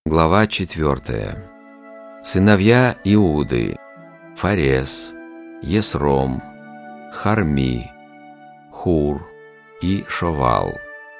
Глава 4. Сыновья Иуды: Фарес, Есром, Харми, Хур и Шовал.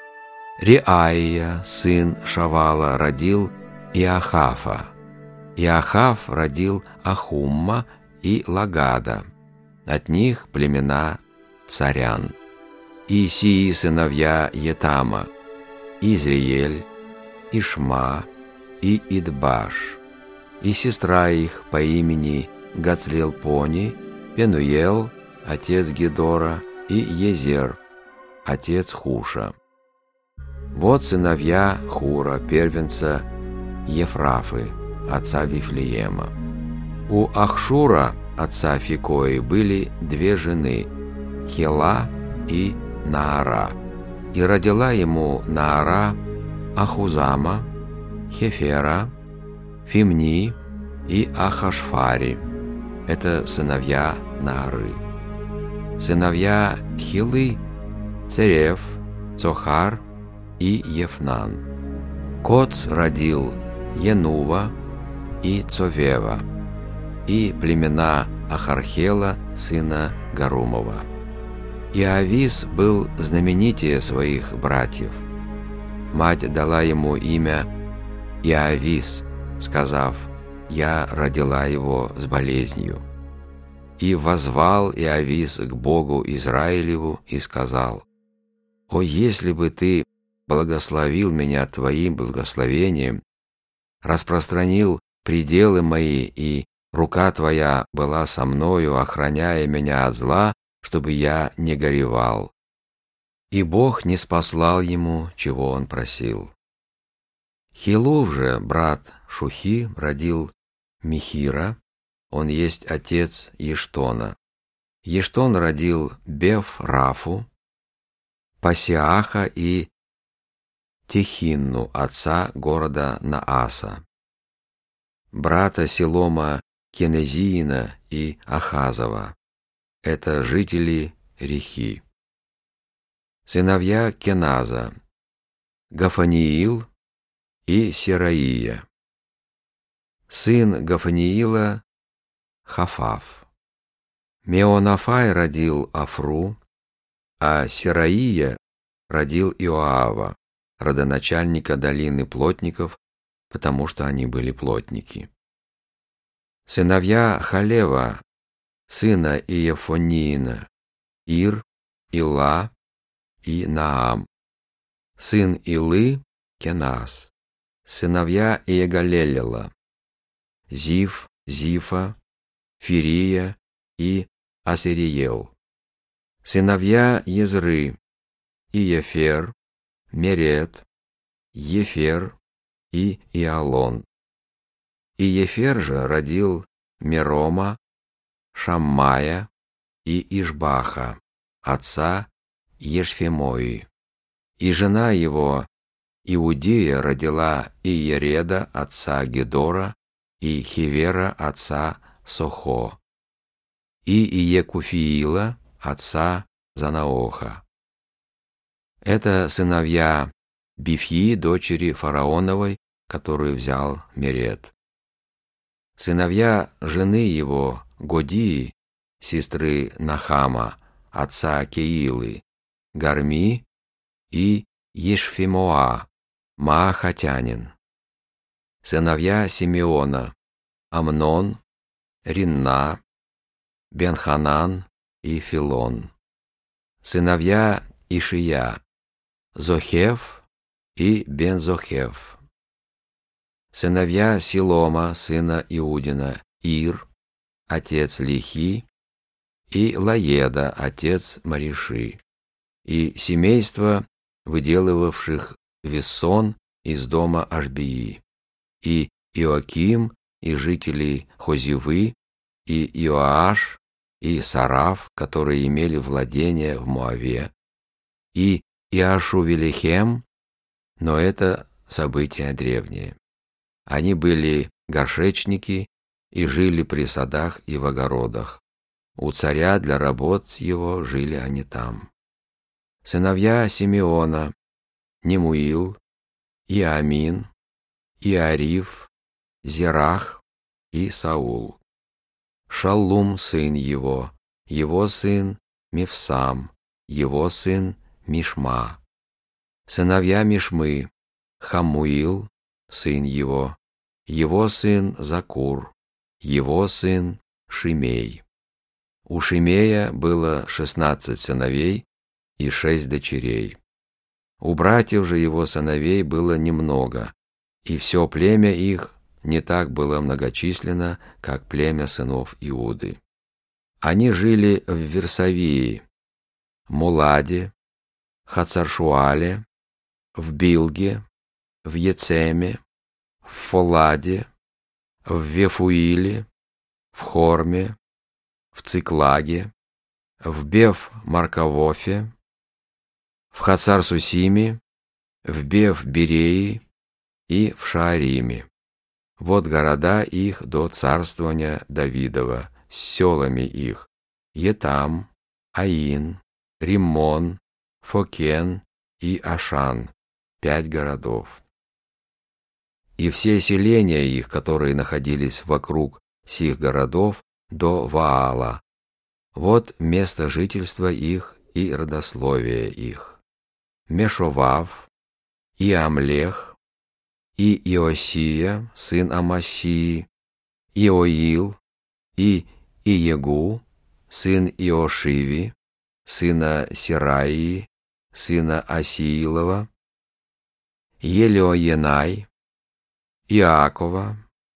Реаия, сын Шавала, родил Иохафа. Иохаф родил Ахумма и Лагада. От них племена царян. И сии сыновья Етама: Изриель, Ишма и Идбаш, и сестра их по имени Гацлелпони, Пенуел, отец Гедора, и Езер, отец Хуша. Вот сыновья Хура, первенца Ефрафы, отца Вифлеема. У Ахшура, отца Фикои, были две жены, Хела и Наара, и родила ему Наара Ахузама, Хефера, Фимни и Ахашфари. Это сыновья Наары. Сыновья Хилы: Церев, Цохар и Ефнан. Коц родил Енува и Цовева, и племена Ахархела, сына Гарумова. Иовис был знаменитее своих братьев. Мать дала ему имя Иовис, сказав: «Я родила его с болезнью». И воззвал Иовис к Богу Израилеву и сказал: «О, если бы ты благословил меня твоим благословением, распространил пределы мои, и рука твоя была со мною, охраняя меня от зла, чтобы я не горевал». И Бог не спаслал ему, чего он просил. Хилув же, брат Шухи, родил Михира, он есть отец Ештона. Ештон родил Беф-Рафу, Пасиаха и Техинну, отца города Нааса, брата Силома Кенезиина и Ахазова. Это жители Рехи. Сыновья Кеназа: Гафаниил и Сераия. Сын Гафаниила — Хафаф. Меонафай родил Афру, а Сераия родил Иоава, родоначальника долины плотников, потому что они были плотники. Сыновья Халева, сына Иефониина: Ир, Ила и Наам. Сын Илы — Кеназ. Сыновья Иегалелела: Зив, Зифа, Фирия и Асириел. Сыновья Езры: Иефер, Мерет, Ефер и Иалон. Иефер же родил Мерома, Шаммая и Ишбаха, отца Ешфемои. И жена его Иудея родила Иереда, отца Гедора, и Хевера, отца Сохо, и Иекуфиила, отца Занаоха. Это сыновья Бифьи, дочери фараоновой, которую взял Мерет. Сыновья жены его Годии, сестры Нахама, отца Кеилы: Гарми и Ешфемоа, Маахатянин. Сыновья Симеона: Амнон, Ринна, Бенханан и Филон. Сыновья Ишия: Зохев и Бензохев. Сыновья Силома, сына Иудина: Ир, отец Лихи, и Лаеда, отец Мариши, и семейство выделывавших вессон из дома Ашбии, и Иоким, и жители Хозивы, и Иоаш, и Сараф, которые имели владение в Моаве, и Иашувелихем, но это события древние. Они были горшечники и жили при садах и в огородах. У царя для работ его жили они там. Сыновья Симеона: Немуил, Иамин, Иариф, Зерах и Саул. Шаллум сын его сын Мифсам, его сын Мишма. Сыновья Мишмы: Хамуил, сын его сын Закур, его сын Шимей. У Шимея было 16 сыновей и 6 дочерей. У братьев же его сыновей было немного, и все племя их не так было многочисленно, как племя сынов Иуды. Они жили в Версавии, Муладе, Хацаршуале, в Билге, в Ецеме, в Фоладе, в Вефуиле, в Хорме, в Циклаге, в Бев-Маркавофе, в Хацар-Сусиме, в Бев-Биреи и в Шаариме. Вот города их до царствования Давидова, с селами их: Етам, Аин, Риммон, Фокен и Ашан, 5 городов. И все селения их, которые находились вокруг сих городов, до Ваала. Вот место жительства их и родословие их: Мешовав, и Амлех, и Иосия, сын Амасии, Иоил, и Иегу, сын Иошиви, сына Сираии, сына Асиилова, Елеоенай, Иакова,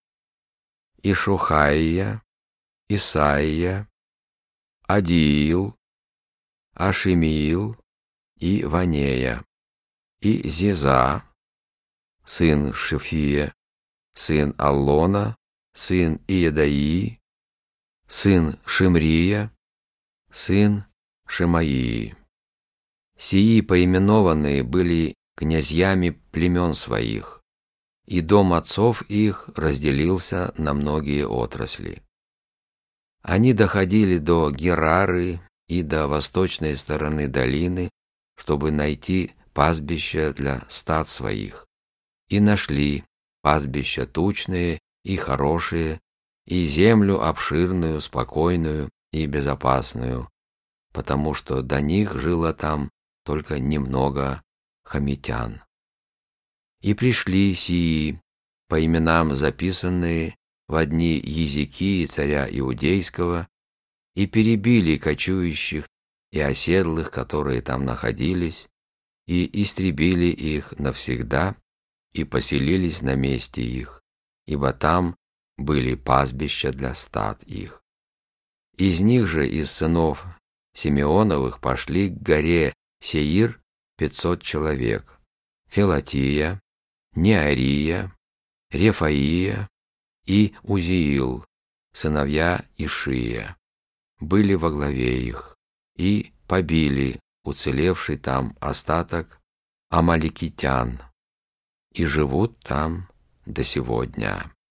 Ишухаия, Исаия, Адиил, Ашимиил и Ванея, и Зиза, сын Шифия, сын Аллона, сын Иедаии, сын Шимрия, сын Шимаии. Сии поименованные были князьями племен своих, и дом отцов их разделился на многие отрасли. Они доходили до Герары и до восточной стороны долины, чтобы найти пастбища для стад своих, и нашли пастбища тучные и хорошие, и землю обширную, спокойную и безопасную, потому что до них жило там только немного хамитян. И пришли сии, по именам записанные, в дни Езекии, царя Иудейского, и перебили кочующих и оседлых, которые там находились, и истребили их навсегда, и поселились на месте их, ибо там были пастбища для стад их. Из них же, из сынов Симеоновых, пошли к горе Сеир 500 человек: Фелатия, Неария, Рефаия и Узиил, сыновья Ишия, были во главе их, и побили уцелевший там остаток амаликитян, и живут там до сего дня.